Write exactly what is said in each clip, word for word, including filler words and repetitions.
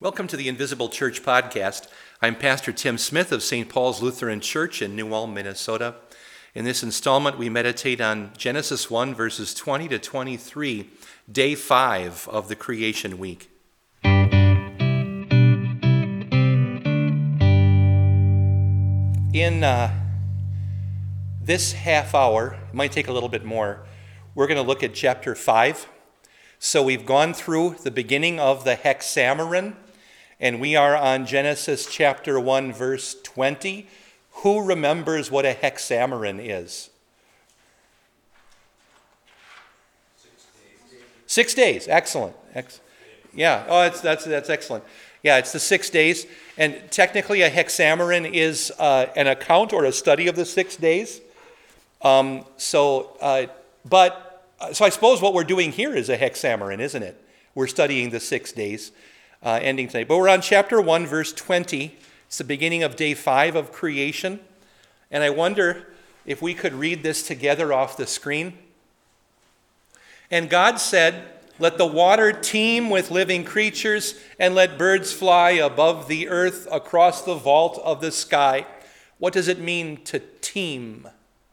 Welcome to the Invisible Church podcast. I'm Pastor Tim Smith of Saint Paul's Lutheran Church in New Ulm, Minnesota. In this installment, we meditate on Genesis one, verses twenty to twenty-three, day five of the creation week. In uh, this half hour, it might take a little bit more, we're going to look at chapter five. So we've gone through the beginning of the Hexameron, and we are on Genesis chapter one, verse twenty. Who remembers what a hexameron is? Six days. Six days. Excellent. Ex- yeah. Oh, that's that's that's excellent. Yeah, it's the six days, and technically a hexameron is uh, an account or a study of the six days. Um, so, uh, but so I suppose what we're doing here is a hexameron, isn't it? We're studying the six days. Uh, ending today. But we're on chapter one, verse twenty. It's the beginning of day five of creation. And I wonder if we could read this together off the screen. And God said, "Let the water teem with living creatures, and let birds fly above the earth across the vault of the sky." What does it mean to teem?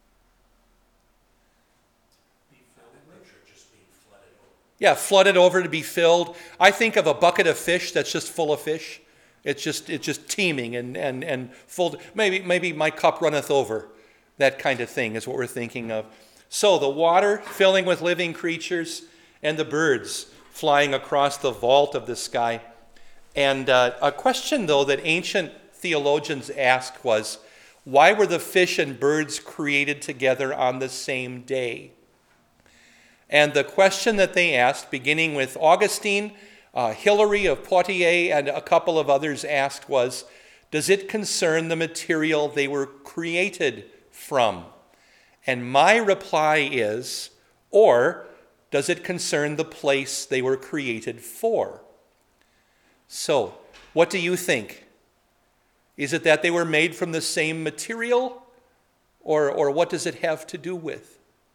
Yeah, flooded over to be filled. I think of a bucket of fish that's just full of fish. It's just it's just teeming and and and full. Maybe maybe my cup runneth over. That kind of thing is what we're thinking of. So the water filling with living creatures and the birds flying across the vault of the sky. And uh, a question though that ancient theologians asked was, why were the fish and birds created together on the same day? And the question that they asked, beginning with Augustine, uh, Hilary of Poitiers, and a couple of others asked was, does it concern the material they were created from? And my reply is, or does it concern the place they were created for? So, what do you think? Is it that they were made from the same material? Or, or what does it have to do with?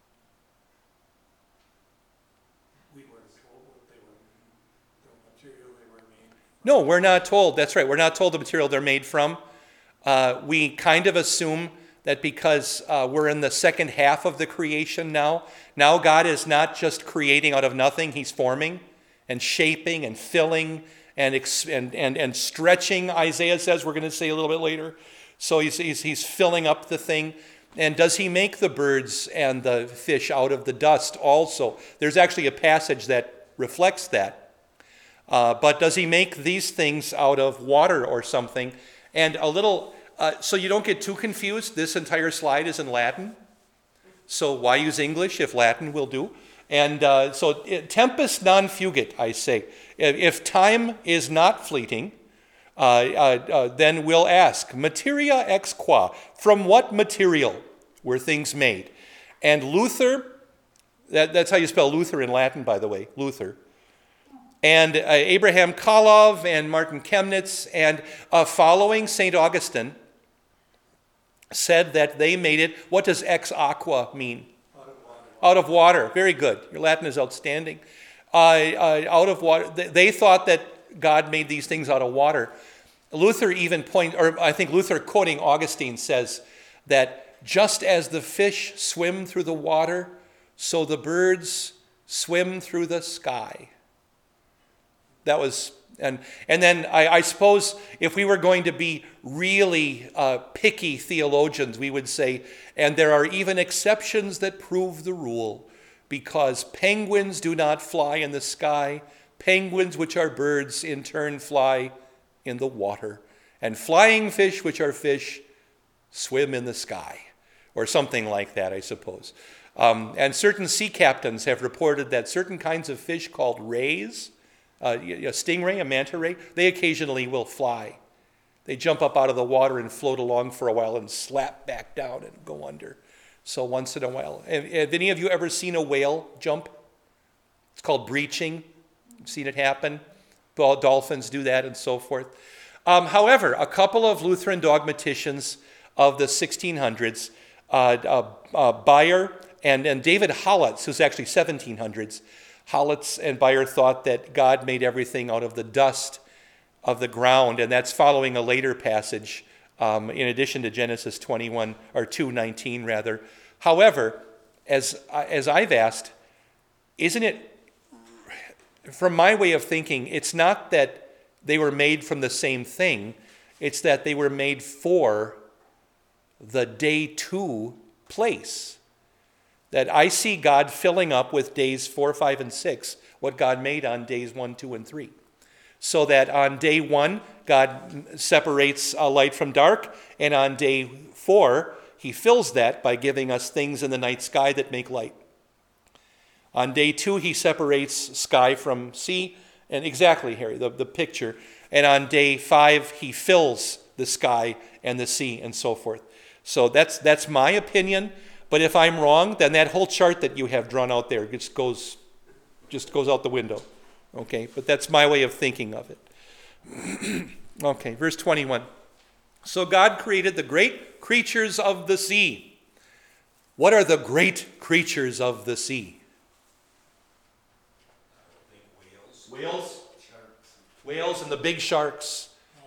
No, we're not told. That's right. We're not told the material they're made from. Uh, we kind of assume that because uh, we're in the second half of the creation now, now God is not just creating out of nothing. He's forming and shaping and filling and ex- and, and, and stretching, Isaiah says, we're going to say a little bit later. So he's, he's, he's filling up the thing. And does he make the birds and the fish out of the dust also? There's actually a passage that reflects that. Uh, but does he make these things out of water or something? And a little, uh, so you don't get too confused, this entire slide is in Latin. So why use English if Latin will do? And uh, so tempus non fugit, I say. If time is not fleeting, uh, uh, uh, then we'll ask, materia ex qua, from what material were things made? And Luther, that, that's how you spell Luther in Latin, by the way, Luther. And uh, Abraham Kalov and Martin Chemnitz, and uh, following Saint Augustine, said that they made it. What does ex aqua mean? Out of water. Out of water. Very good. Your Latin is outstanding. Uh, uh, out of water. They thought that God made these things out of water. Luther even point, or I think Luther quoting Augustine says that just as the fish swim through the water, so the birds swim through the sky. That was, and and then I, I suppose if we were going to be really uh, picky theologians, we would say, and there are even exceptions that prove the rule, because penguins do not fly in the sky. Penguins, which are birds, in turn fly in the water. And flying fish, which are fish, swim in the sky. Or something like that, I suppose. Um, and certain sea captains have reported that certain kinds of fish called rays, Uh, a stingray, a manta ray, they occasionally will fly. They jump up out of the water and float along for a while and slap back down and go under. So once in a while. Have, have any of you ever seen a whale jump? It's called breaching. You've seen it happen. Dolphins do that and so forth. Um, however, a couple of Lutheran dogmaticians of the sixteen hundreds, uh, uh, uh, Bayer and, and David Hollatz, who's actually seventeen hundreds, Hollatz and Bayer thought that God made everything out of the dust of the ground, and that's following a later passage um, in addition to Genesis twenty-one, or two nineteen rather. However, as, as I've asked, isn't it, from my way of thinking, it's not that they were made from the same thing, it's that they were made for the day two place. That I see God filling up with days four, five, and six, what God made on days one, two, and three. So that on day one, God separates uh, light from dark, and on day four, he fills that by giving us things in the night sky that make light. On day two, he separates sky from sea, and exactly, Harry, the, the picture. And on day five, he fills the sky and the sea and so forth. So that's that's my opinion. But if I'm wrong, then that whole chart that you have drawn out there just goes, just goes out the window. Okay, but that's my way of thinking of it. Okay, verse twenty-one. So God created the great creatures of the sea. What are the great creatures of the sea? Whales. Whales? Sharks. Whales and the big sharks.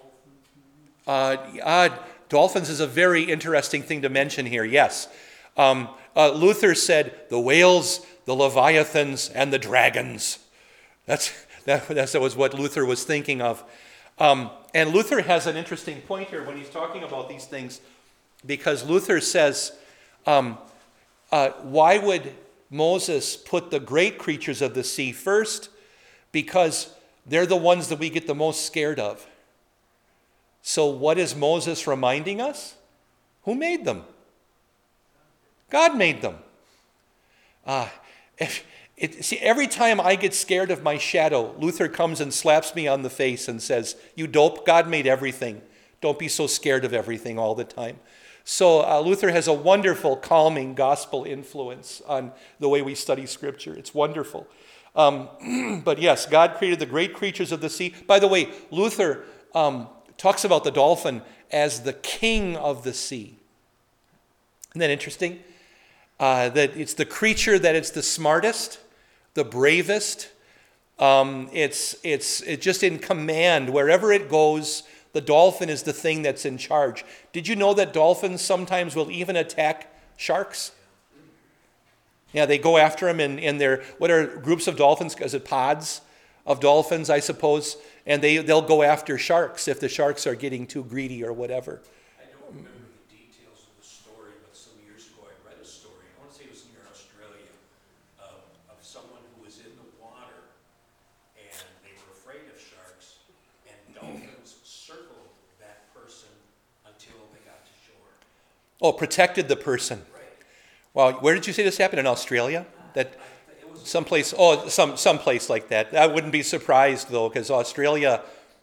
Uh, uh, dolphins is a very interesting thing to mention here, yes. Um, uh, Luther said the whales, the leviathans, and the dragons. That's, that, that was what Luther was thinking of. Um, and Luther has an interesting point here when he's talking about these things, because Luther says, um, uh, why would Moses put the great creatures of the sea first? Because they're the ones that we get the most scared of. So what is Moses reminding us? Who made them? God made them. Uh, if, it, see, every time I get scared of my shadow, Luther comes and slaps me on the face and says, "You dope, God made everything. Don't be so scared of everything all the time." So uh, Luther has a wonderful, calming gospel influence on the way we study Scripture. It's wonderful. Um, but yes, God created the great creatures of the sea. By the way, Luther um, talks about the dolphin as the king of the sea. Isn't that interesting? Uh, that it's the creature that it's the smartest, the bravest. Um, it's it's it's just in command. Wherever it goes, the dolphin is the thing that's in charge. Did you know that dolphins sometimes will even attack sharks? Yeah, they go after them in, in their, what are groups of dolphins? Is it pods of dolphins, I suppose? And they, they'll go after sharks if the sharks are getting too greedy or whatever. I don't remember the details of the story, but some years ago I read a story, I want to say it was near Australia, of, of someone who was in the water and they were afraid of sharks, and dolphins circled that person until they got to shore. Oh, protected the person. Right. Well, where did you say this happened? In Australia? That someplace, oh, some someplace like that. I wouldn't be surprised, though, because Australia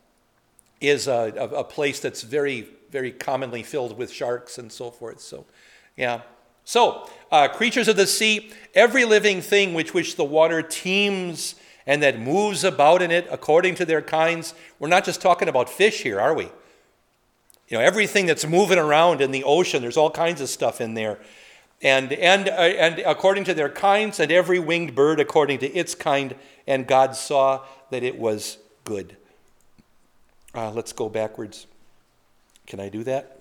is a, a, a place that's very, very commonly filled with sharks and so forth. So, yeah. So, uh, creatures of the sea, every living thing which which the water teems and that moves about in it according to their kinds. We're not just talking about fish here, are we? You know, everything that's moving around in the ocean, there's all kinds of stuff in there. And, and, uh, and according to their kinds, and every winged bird according to its kind, and God saw that it was good. Uh, let's go backwards. Can I do that?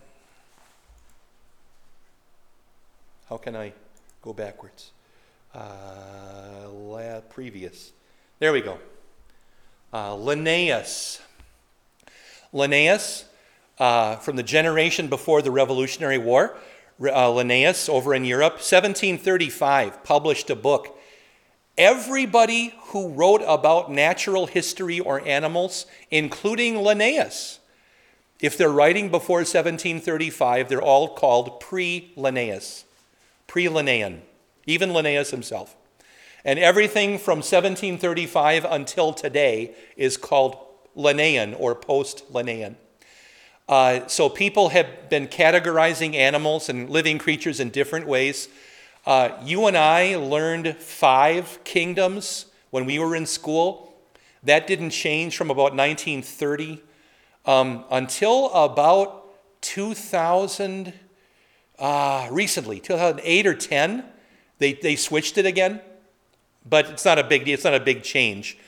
How can I go backwards? Uh, la- previous. There we go. Uh, Linnaeus. Linnaeus, uh, from the generation before the Revolutionary War, Uh, Linnaeus over in Europe, seventeen thirty-five, published a book. Everybody who wrote about natural history or animals, including Linnaeus, if they're writing before seventeen thirty-five, they're all called pre-Linnaeus, pre-Linnaean, even Linnaeus himself. And everything from seventeen thirty-five until today is called Linnaean or post-Linnaean. Uh, so people have been categorizing animals and living creatures in different ways. Uh, you and I learned five kingdoms when we were in school. That didn't change from about nineteen thirty um, until about two thousand, uh, recently, two thousand eight or ten. They, they switched it again, but it's not a big deal. It's not a big change.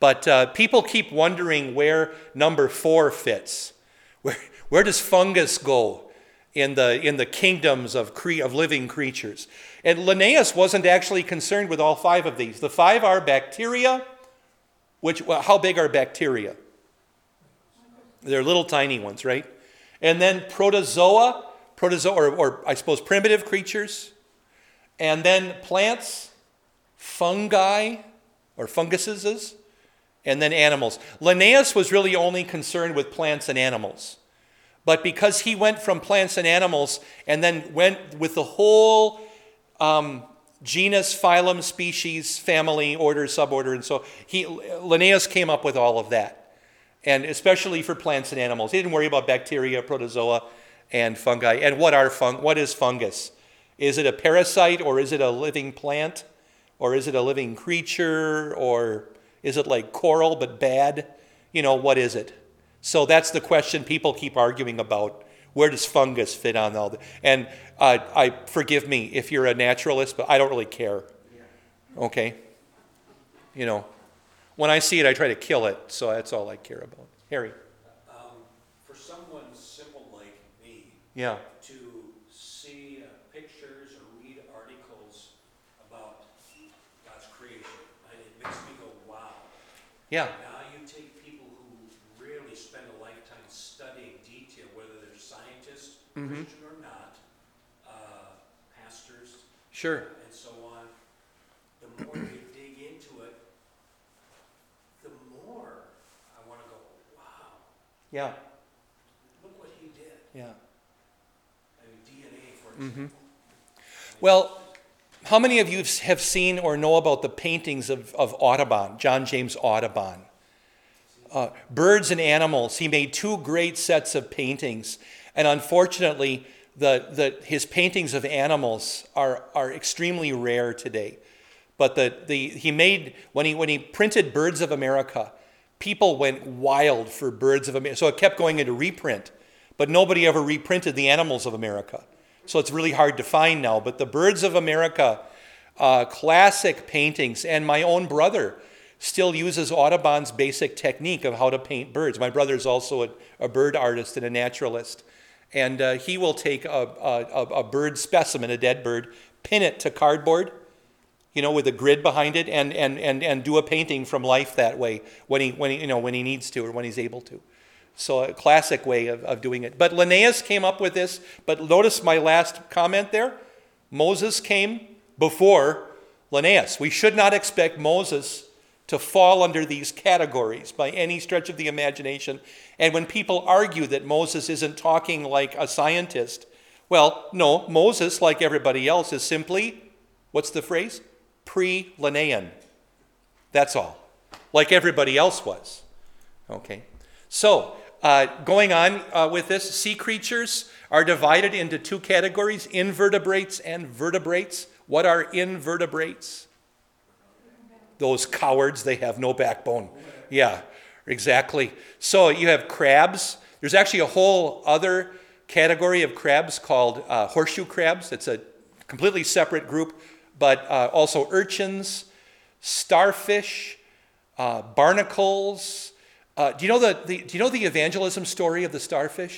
But uh, people keep wondering where number four fits. Where, where does fungus go in the, in the kingdoms of, cre- of living creatures? And Linnaeus wasn't actually concerned with all five of these. The five are bacteria, which, well, how big are bacteria? They're little tiny ones, right? And then protozoa, protozoa or, or I suppose primitive creatures. And then plants, fungi, or funguses, and then animals. Linnaeus was really only concerned with plants and animals. But because he went from plants and animals and then went with the whole um, genus, phylum, species, family, order, suborder, and so he, Linnaeus came up with all of that. And especially for plants and animals. He didn't worry about bacteria, protozoa, and fungi. And what are fung- what is fungus? Is it a parasite, or is it a living plant? Or is it a living creature? Or is it like coral but bad? You know, what is it? So that's the question people keep arguing about. Where does fungus fit on all that? And uh, I forgive me if you're a naturalist, but I don't really care. Okay? You know, when I see it, I try to kill it. So that's all I care about. Harry? Um, for someone simple like me, Yeah. to see uh, pictures or read articles about God's creation, and it makes me go, wow. Yeah. Now you take people who really spend a lifetime studying detail, whether they're scientists, Mm-hmm. Christian or not, uh, pastors, Sure. and so on. The more you dig into it, the more I want to go, wow, Yeah. look what he did. Yeah. I mean, D N A, for Mm-hmm. example. Well, how many of you have seen or know about the paintings of, of Audubon, John James Audubon? Uh, birds and animals. He made two great sets of paintings. And unfortunately, the, the, his paintings of animals are, are extremely rare today. But the, the, he made, when he, when he printed Birds of America, people went wild for Birds of America. So it kept going into reprint. But nobody ever reprinted the Animals of America. So it's really hard to find now. But the Birds of America, uh, classic paintings, and my own brother still uses Audubon's basic technique of how to paint birds. My brother's also a, a bird artist and a naturalist. And uh, he will take a, a, a bird specimen, a dead bird, pin it to cardboard, you know, with a grid behind it, and, and, and, and do a painting from life that way when he, when he, you know, when he needs to or when he's able to. So a classic way of, of doing it. But Linnaeus came up with this. But notice my last comment there. Moses came before Linnaeus. We should not expect Moses to fall under these categories by any stretch of the imagination. And when people argue that Moses isn't talking like a scientist, well, no, Moses, like everybody else, is simply, what's the phrase? Pre-Linnaean. That's all. Like everybody else was. Okay. So, uh, going on uh, with this, sea creatures are divided into two categories, invertebrates and vertebrates. What are invertebrates? Those cowards, they have no backbone. Yeah, exactly. So you have crabs. There's actually a whole other category of crabs called uh, horseshoe crabs. It's a completely separate group, but uh, also urchins, starfish, uh, barnacles. Uh, do you know the, the do you know the evangelism story of the starfish?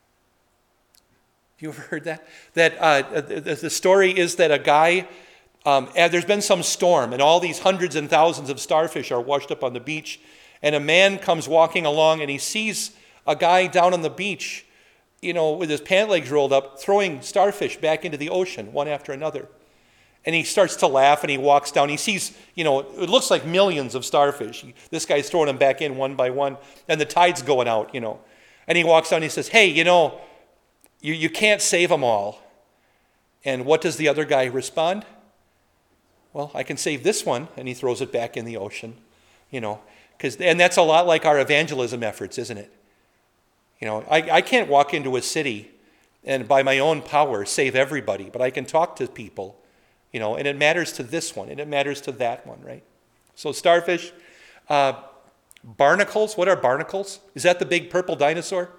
Have you ever heard that? That uh, the, the story is that a guy. Um, and there's been some storm, and all these hundreds and thousands of starfish are washed up on the beach. And a man comes walking along, and he sees a guy down on the beach, you know, with his pant legs rolled up, throwing starfish back into the ocean, one after another. And he starts to laugh, and he walks down. He sees, you know, it looks like millions of starfish. He, this guy's throwing them back in one by one, and the tide's going out, you know. And he walks down, and he says, hey, you know, you, you can't save them all. And what does the other guy respond? Well, I can save this one, and he throws it back in the ocean, you know, because and that's a lot like our evangelism efforts, isn't it? You know, I, I can't walk into a city and by my own power save everybody, but I can talk to people, you know, and it matters to this one, and it matters to that one, right? So starfish, uh, barnacles. What are barnacles? Is that the big purple dinosaur?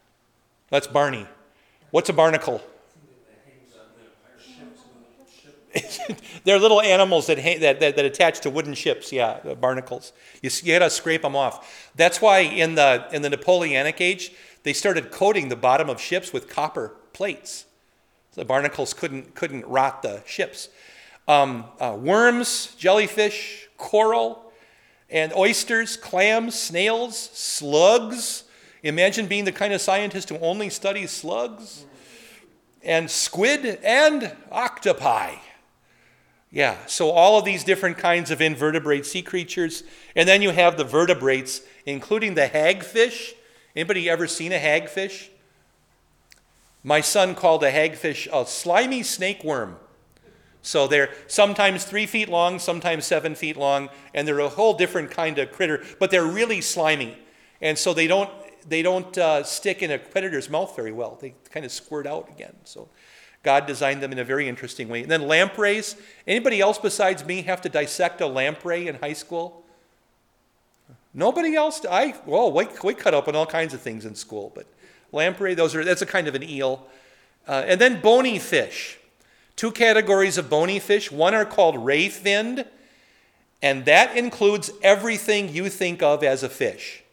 That's Barney. What's a barnacle? They're little animals that, hang, that, that that attach to wooden ships. Yeah, the barnacles. You, s- you got to scrape them off. That's why in the in the Napoleonic age they started coating the bottom of ships with copper plates. So the barnacles couldn't couldn't rot the ships. Um, uh, worms, jellyfish, coral, and oysters, clams, snails, slugs. Imagine being the kind of scientist who only studies slugs. And squid and octopi. Yeah, so all of these different kinds of invertebrate sea creatures. And then you have the vertebrates, including the hagfish. Anybody ever seen a hagfish? My son called a hagfish a slimy snake worm. So they're sometimes three feet long, sometimes seven feet long, and they're a whole different kind of critter, but they're really slimy. And so they don't they don't uh, stick in a predator's mouth very well. They kind of squirt out again. So God designed them in a very interesting way. And then lampreys. Anybody else besides me have to dissect a lamprey in high school? Nobody else? I well, we, we cut open all kinds of things in school, but lamprey, those are that's a kind of an eel. Uh, and then bony fish. Two categories of bony fish. One are called ray-finned, and that includes everything you think of as a fish.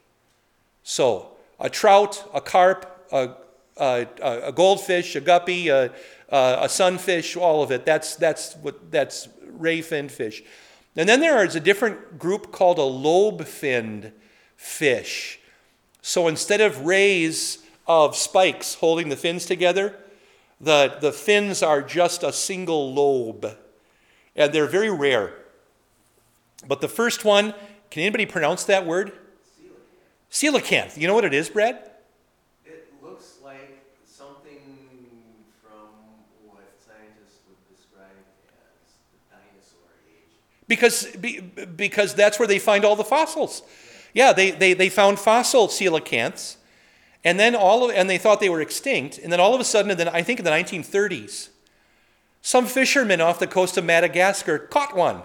So a trout, a carp, a, a, a goldfish, a guppy, a, a sunfish, all of it. That's that's what that's ray-finned fish. And then there is a different group called a lobe-finned fish. So instead of rays of spikes holding the fins together, the, the fins are just a single lobe. And they're very rare. But the first one, can anybody pronounce that word? Coelacanth. You know what it is, Brad? It looks like something from what scientists would describe as the dinosaur age. Because, be, because that's where they find all the fossils. Yeah, they, they, they found fossil coelacanths, and then all of, and they thought they were extinct, and then all of a sudden, in the, I think in the nineteen thirties, some fisherman off the coast of Madagascar caught one.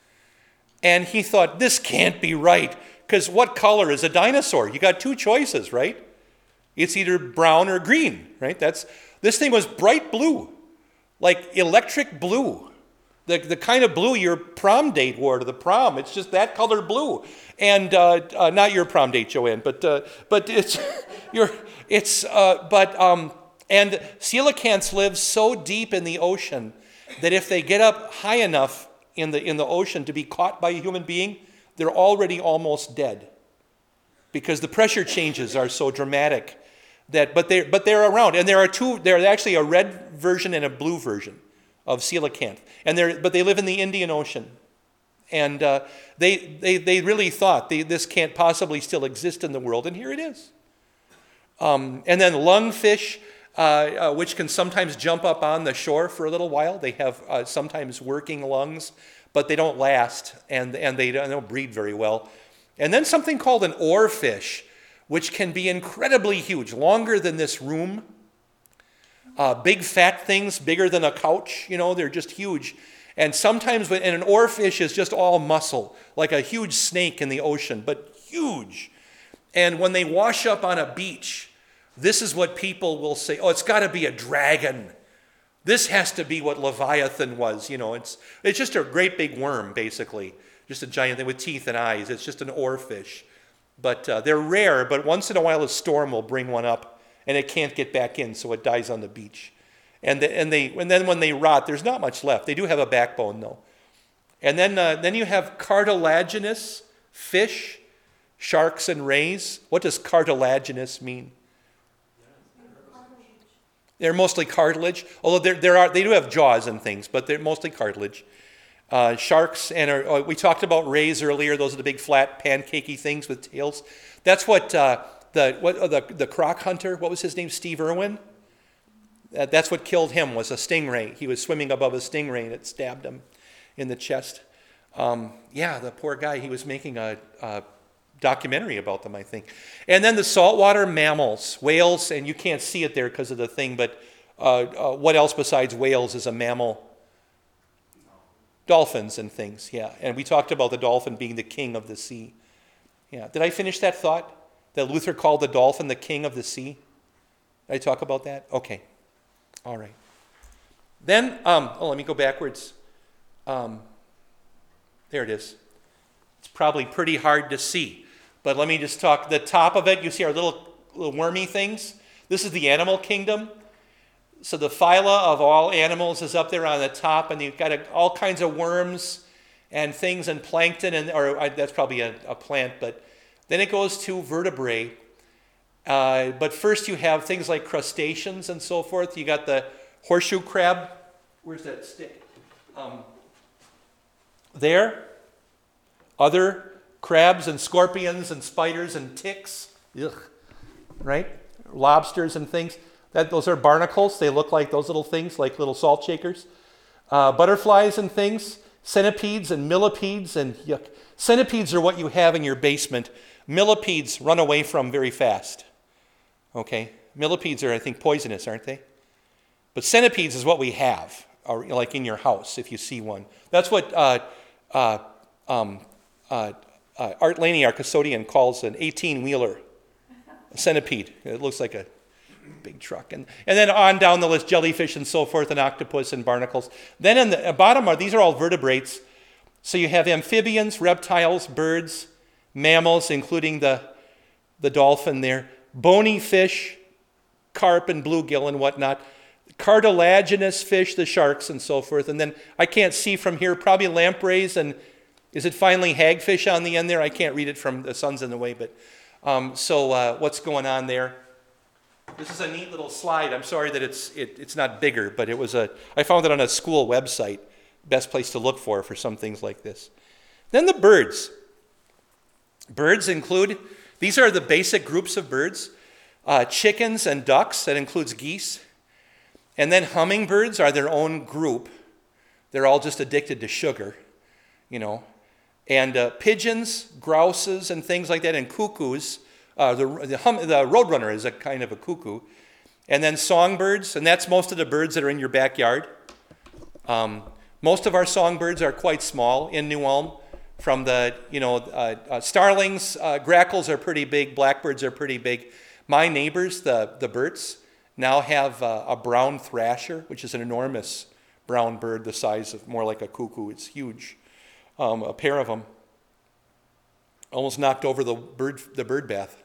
And he thought, this can't be right, because what color is a dinosaur? You got two choices, right? It's either brown or green, right? That's this thing was bright blue, like electric blue. The, the kind of blue your prom date wore to the prom. It's just that color blue. And uh, uh, not your prom date, Joanne, but uh, but it's your it's uh, but um, and coelacanths live so deep in the ocean that if they get up high enough in the in the ocean to be caught by a human being, they're already almost dead, because the pressure changes are so dramatic that but they but they're around, and there are two. There's actually a red version and a blue version of coelacanth, and they're but they live in the Indian Ocean, and uh, they they they really thought they, this can't possibly still exist in the world, and here it is. Um, and then lungfish, uh, uh, which can sometimes jump up on the shore for a little while. They have uh, sometimes working lungs, but they don't last, and and they don't, they don't breed very well. And then something called an oarfish, which can be incredibly huge, longer than this room. Uh, big fat things, bigger than a couch, you know, they're just huge. And sometimes, when, and an oarfish is just all muscle, like a huge snake in the ocean, but huge. And when they wash up on a beach, this is what people will say, oh, it's got to be a dragon. This has to be what Leviathan was, you know. It's it's just a great big worm, basically. Just a giant thing with teeth and eyes. It's just an oarfish. But uh, they're rare, but once in a while a storm will bring one up, and it can't get back in, so it dies on the beach. And the, and they and then when they rot, there's not much left. They do have a backbone, though. And then uh, then you have cartilaginous fish, sharks and rays. What does cartilaginous mean? They're mostly cartilage, although there there are they do have jaws and things, but they're mostly cartilage. Uh, sharks and are, we talked about rays earlier. Those are the big flat pancakey things with tails. That's what. Uh, The what uh, the the croc hunter, what was his name? Steve Irwin. Uh, that's what killed him, was a stingray. He was swimming above a stingray and it stabbed him in the chest. Um, yeah, the poor guy. He was making a, a documentary about them, I think. And then the saltwater mammals, whales, and you can't see it there because of the thing. But uh, uh, what else besides whales is a mammal? Dolphins and things. Yeah, and we talked about the dolphin being the king of the sea. Yeah, did I finish that thought? That Luther called the dolphin the king of the sea? Did I talk about that? Okay. All right. Then, um, oh, let me go backwards. Um, there it is. It's probably pretty hard to see. But let me just talk. The top of it, you see our little, little wormy things. This is the animal kingdom. So the phyla of all animals is up there on the top, and you've got a, all kinds of worms and things and plankton, and or uh, that's probably a, a plant, but then it goes to vertebrae. Uh, but first you have things like crustaceans and so forth. You got the horseshoe crab. Where's that stick? Um, there. Other crabs and scorpions and spiders and ticks. Ugh. Right? Lobsters and things. That, those are barnacles. They look like those little things, like little salt shakers. Uh, butterflies and things. Centipedes and millipedes and yuck. Centipedes are what you have in your basement. Millipedes run away from very fast. Okay? Millipedes are, I think, poisonous, aren't they? But centipedes is what we have, or, like in your house, if you see one. That's what uh, uh, um, uh, uh, Art Laney, our custodian, calls an eighteen-wheeler, a centipede. It looks like a big truck. And, and then on down the list, jellyfish and so forth, and octopus and barnacles. Then in the bottom, are these are all vertebrates. So you have amphibians, reptiles, birds, mammals, including the, the dolphin there, bony fish, carp and bluegill and whatnot, cartilaginous fish, the sharks and so forth. And then I can't see from here, probably lampreys, and is it finally hagfish on the end there? I can't read it from the sun's in the way, but um, so uh, what's going on there? This is a neat little slide. I'm sorry that it's it, it's not bigger, but it was a, I found it on a school website. Best place to look for for some things like this. Then the birds. Birds include, these are the basic groups of birds. Uh, chickens and ducks, that includes geese. And then hummingbirds are their own group. They're all just addicted to sugar, you know. And uh, pigeons, grouses, and things like that, and cuckoos. Uh, the the, hum, the roadrunner is a kind of a cuckoo. And then songbirds, and that's most of the birds that are in your backyard. Um, most of our songbirds are quite small in New Ulm. From the, you know, uh, uh, starlings, uh, grackles are pretty big, blackbirds are pretty big. My neighbors, the, the Burts, now have uh, a brown thrasher, which is an enormous brown bird the size of more like a cuckoo. It's huge. Um, a pair of them almost knocked over the bird, the bird bath.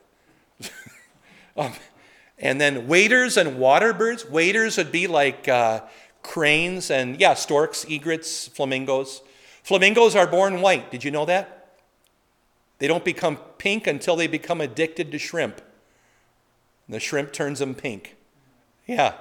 um, and then waders and water birds. Waders would be like uh, cranes and, yeah, storks, egrets, flamingos. Flamingos are born white. Did you know that? They don't become pink until they become addicted to shrimp. The shrimp turns them pink. Yeah.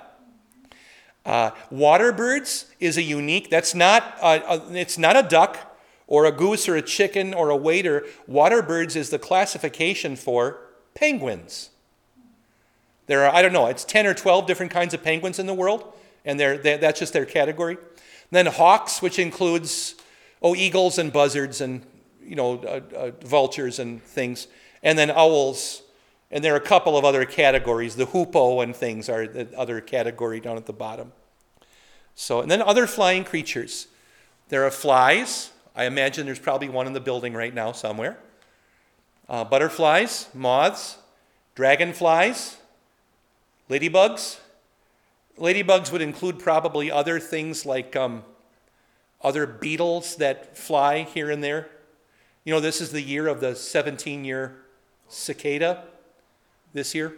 Uh, water birds is a unique, that's not, a, a, it's not a duck or a goose or a chicken or a wader. Water birds is the classification for penguins. There are, I don't know, it's ten or twelve different kinds of penguins in the world, and they're, they're, that's just their category. Then hawks, which includes, oh, eagles and buzzards and, you know, uh, uh, vultures and things. And then owls. And there are a couple of other categories. The hoopoe and things are the other category down at the bottom. So, and then other flying creatures. There are flies. I imagine there's probably one in the building right now somewhere. Uh, butterflies, moths, dragonflies, ladybugs. Ladybugs would include probably other things like um, other beetles that fly here and there. You know, this is the year of the seventeen-year cicada. This year?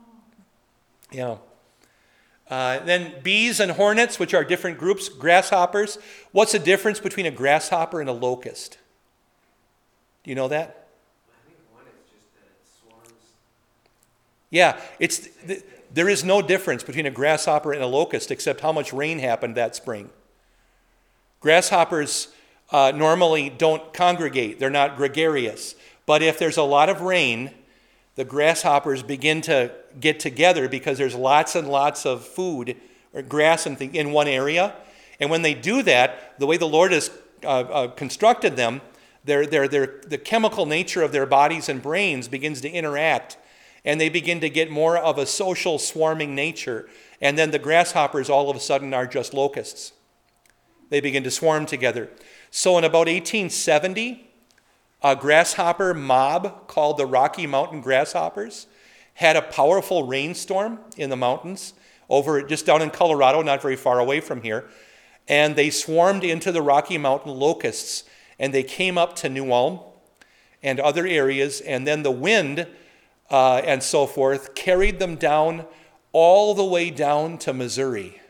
Yeah. Uh, then bees and hornets, which are different groups. Grasshoppers. What's the difference between a grasshopper and a locust? Do you know that? I think one is just that it swarms. Yeah, it's th- there is no difference between a grasshopper and a locust except how much rain happened that spring. Grasshoppers uh, normally don't congregate. They're not gregarious. But if there's a lot of rain, the grasshoppers begin to get together because there's lots and lots of food or grass and things in one area. And when they do that, the way the Lord has uh, uh, constructed them, their, their, their, the chemical nature of their bodies and brains begins to interact, and they begin to get more of a social swarming nature. And then the grasshoppers all of a sudden are just locusts. They begin to swarm together. So in about eighteen seventy, a grasshopper mob called the Rocky Mountain Grasshoppers had a powerful rainstorm in the mountains over just down in Colorado, not very far away from here. and they swarmed into the Rocky Mountain locusts, and they came up to New Ulm and other areas, and then the wind uh, and so forth carried them down all the way down to Missouri.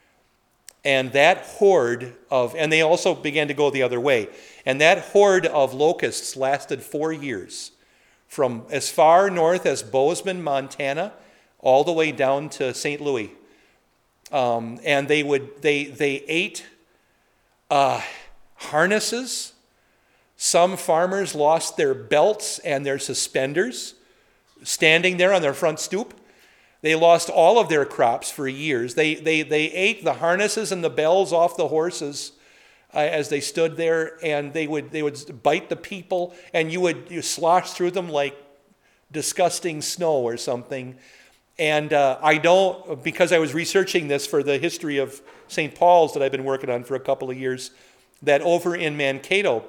And that horde of, and they also began to go the other way, and that horde of locusts lasted four years, from as far north as Bozeman, Montana, all the way down to Saint Louis. Um, and they would they they ate uh, harnesses. Some farmers lost their belts and their suspenders standing there on their front stoop. They lost all of their crops for years. They they they ate the harnesses and the bells off the horses uh, as they stood there, and they would they would bite the people, and you would you slosh through them like disgusting snow or something. And uh, I know, because I was researching this for the history of Saint Paul's that I've been working on for a couple of years, that over in Mankato,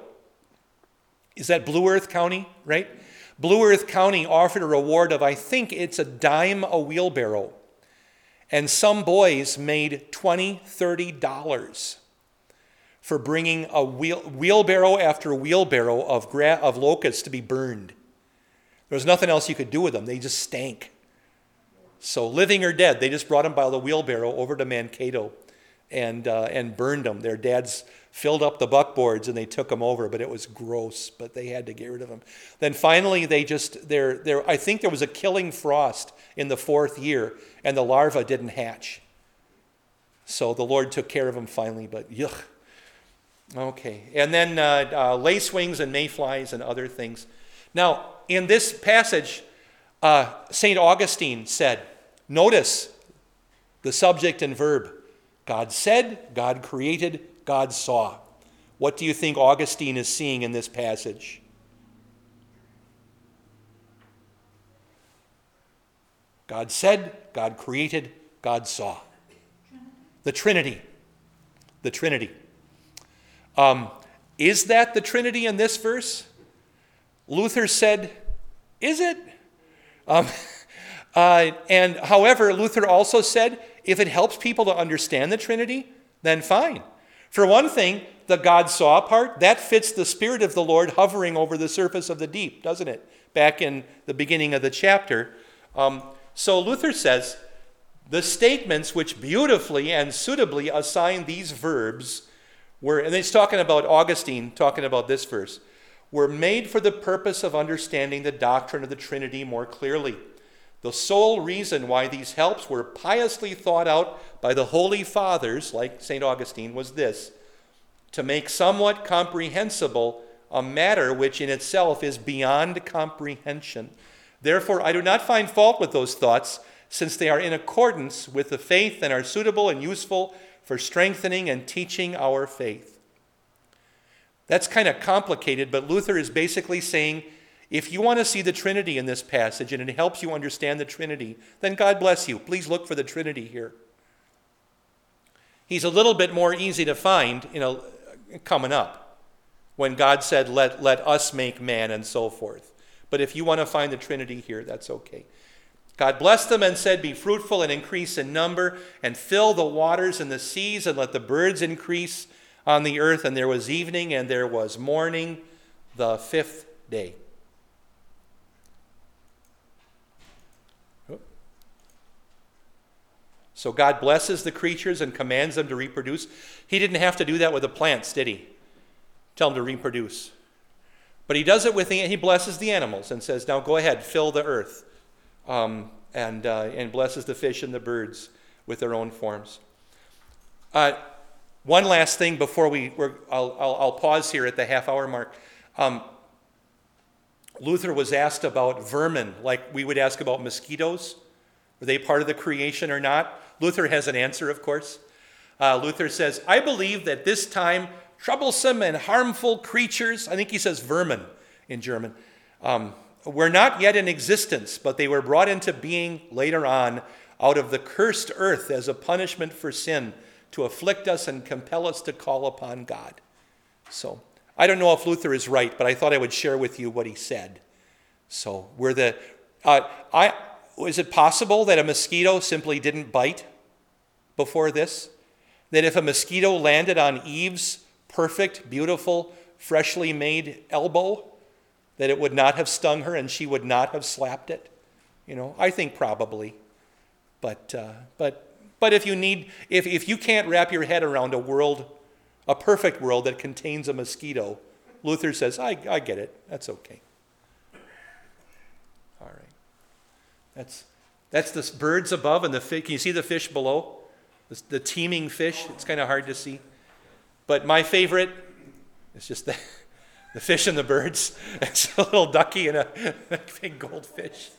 is that Blue Earth County, right? Blue Earth County offered a reward of, I think it's a dime a wheelbarrow. And some boys made twenty dollars, thirty dollars for bringing a wheel, wheelbarrow after wheelbarrow of, gra- of locusts to be burned. There was nothing else you could do with them. They just stank. So living or dead, they just brought them by the wheelbarrow over to Mankato and uh, and burned them. Their dads filled up the buckboards and they took them over, but it was gross, but they had to get rid of them. Then finally they just, there, there. I think there was a killing frost in the fourth year, and the larvae didn't hatch. So the Lord took care of them finally, but yuck. Okay, and then uh, uh, lacewings and mayflies and other things. Now, in this passage, uh, Saint Augustine said, notice the subject and verb. God said, God created, God saw. What do you think Augustine is seeing in this passage? God said, God created, God saw. The Trinity. The Trinity. Um, is that the Trinity in this verse? Luther said, is it? Um, uh, and however, Luther also said, if it helps people to understand the Trinity, then fine. For one thing, the God saw part, that fits the Spirit of the Lord hovering over the surface of the deep, doesn't it? Back in the beginning of the chapter. Um, so Luther says, the statements which beautifully and suitably assign these verbs were, and he's talking about Augustine, talking about this verse, were made for the purpose of understanding the doctrine of the Trinity more clearly. The sole reason why these helps were piously thought out by the Holy Fathers, like Saint Augustine, was this: to make somewhat comprehensible a matter which in itself is beyond comprehension. Therefore, I do not find fault with those thoughts, since they are in accordance with the faith and are suitable and useful for strengthening and teaching our faith. That's kind of complicated, but Luther is basically saying, if you want to see the Trinity in this passage and it helps you understand the Trinity, then God bless you. Please look for the Trinity here. He's a little bit more easy to find, you know, coming up, when God said, let, let us make man and so forth. But if you want to find the Trinity here, that's okay. God blessed them and said, be fruitful and increase in number and fill the waters and the seas and let the birds increase on the earth. And there was evening and there was morning, the fifth day. So God blesses the creatures and commands them to reproduce. He didn't have to do that with the plants, did he? Tell them to reproduce. But he does it with the, he blesses the animals and says, now go ahead, fill the earth. Um, and, uh, and blesses the fish and the birds with their own forms. Uh, one last thing before we, we're, I'll, I'll, I'll pause here at the half hour mark. Um, Luther was asked about vermin, like we would ask about mosquitoes. Were they part of the creation or not? Luther has an answer, of course. Uh, Luther says, I believe that this time troublesome and harmful creatures, I think he says vermin in German, um, were not yet in existence, but they were brought into being later on out of the cursed earth as a punishment for sin, to afflict us and compel us to call upon God. So I don't know if Luther is right, but I thought I would share with you what he said. So we're the, uh, I, is it possible that a mosquito simply didn't bite before this? that if a mosquito landed on Eve's perfect, beautiful, freshly made elbow, that it would not have stung her and she would not have slapped it? You know, I think probably. But uh, but but if you need, if if you can't wrap your head around a world, a perfect world that contains a mosquito, Luther says, I I get it. That's okay. All right. That's that's the birds above and the fish. Can you see the fish below? The, the teeming fish. It's kind of hard to see. But my favorite is just the, the fish and the birds. It's a little ducky and a, a big goldfish.